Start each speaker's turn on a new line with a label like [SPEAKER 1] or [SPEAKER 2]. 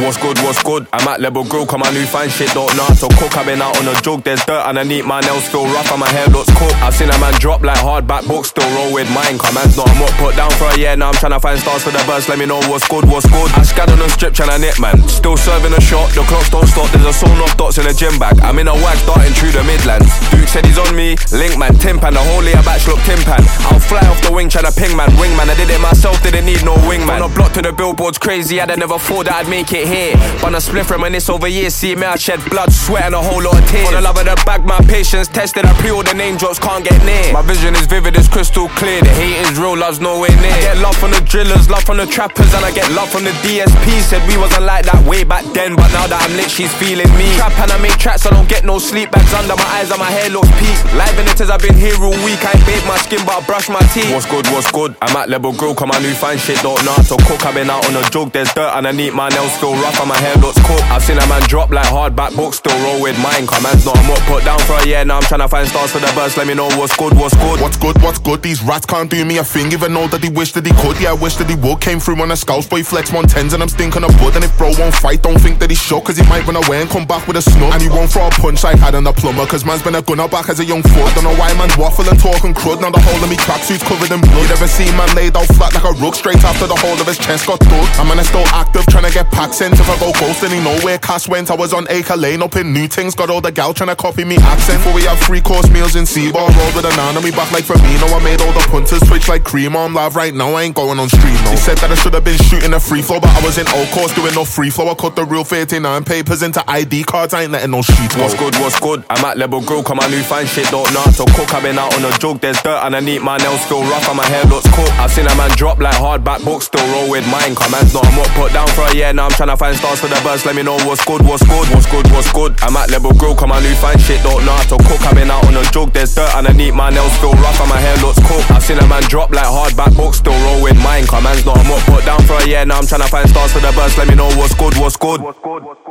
[SPEAKER 1] What's good? I'm at Level Grill, come my new fine shit, don't know how to cook. I've been out on a joke, there's dirt underneath, my nails feel rough and my hair looks cooked. I've seen a man drop like hardback books, still roll with mine. Come man's not, I'm up, put down for a year, now I'm tryna find stars for the burst, let me know what's good. I scanned on the strip tryna nip man, still serving a shot, the clocks don't stop, there's a sawn off dots in a gym bag. I'm in a wag darting through the Midlands. Duke said he's on me, link man, timpan, the whole layer batch look timpan. I'll fly off the wing tryna ping man, wing man, I did it myself, didn't need no wing man. From the block to the billboards crazy, I'd never thought that I'd make it here. But a spliff reminisce over years, see me I shed blood, sweat and a whole lot of tears. For the love of the bag, my patience tested, I pre-order name drops, can't get near. My vision is vivid, it's crystal clear, the hate is real, love's nowhere near. I get love from the drillers, love from the trappers, and I get love from the DSP. Said we wasn't like that way back then, but now that I'm lit, she's feeling me. Trap and I make tracks, I don't get no sleep. Bags under my eyes and my hair looks peak. Live in it as I've been here all week. I ain't bathe my skin but I brush my teeth. What's good? I'm at Level Grill, come my new fine shit, don't know how to cook. I've been out on a joke, there's dirt underneath, my nails feel rough and my hair looks cooked. I've seen a man drop like hardback books, still roll with mine. Come man's not, I'm up, put down for a year, now I'm tryna find stars for the burst, let me know what's good.
[SPEAKER 2] What's good? These rats can't do me a thing, even though that he wished that he could. Yeah, I wish that he would. Came through on a Scouts boy, flex 110s and I'm stinking of blood. And if bro won't fight, don't think that he's shook, cause he might run away and come back with a snub. And he won't throw a punch like had on the plumber, cause man's been a gunner back as a young foot. Don't know why man's waffling, talking crud, now the whole of me tracksuit's covered in blood. You ever seen man laid out flat like a rug, straight after the whole of his chest got dug? And man is still active, trying to get pack sent. If I go ghost, then he know where Cass went. I was on Acre Lane up in New Things, got all the gal trying to copy me accent. Before we have 3-course meals in Seabar, rolled with a naan on me back like Firmino. I made all the punters twitch like cream on live right now, I ain't going on stream no. They said that I should have been shooting a free flow, but I was in old course doing no free flow. I cut the real 39 papers into ID cards, I ain't letting no sheet go.
[SPEAKER 1] What's good? I'm at Level Grill, come my new fine shit, don't know how to cook. I've been out on a joke, there's dirt underneath, my nails feel rough and my hair looks cooked. I've seen a man drop like hardback books, still roll with mine. Come man's not, I'm up, put down for a year, now I'm tryna find stars for the burst, let me know what's good. I'm at Level Grill, come my new fine shit, don't know how to cook. I've been out on a joke, there's dirt underneath, my nails feel rough and my hair looks cooked. I've seen a man drop like hardback books, still roll with mine. Come man's not, I'm up, put down for a year, now I'm tryna find stars for the burst, let me know what's good.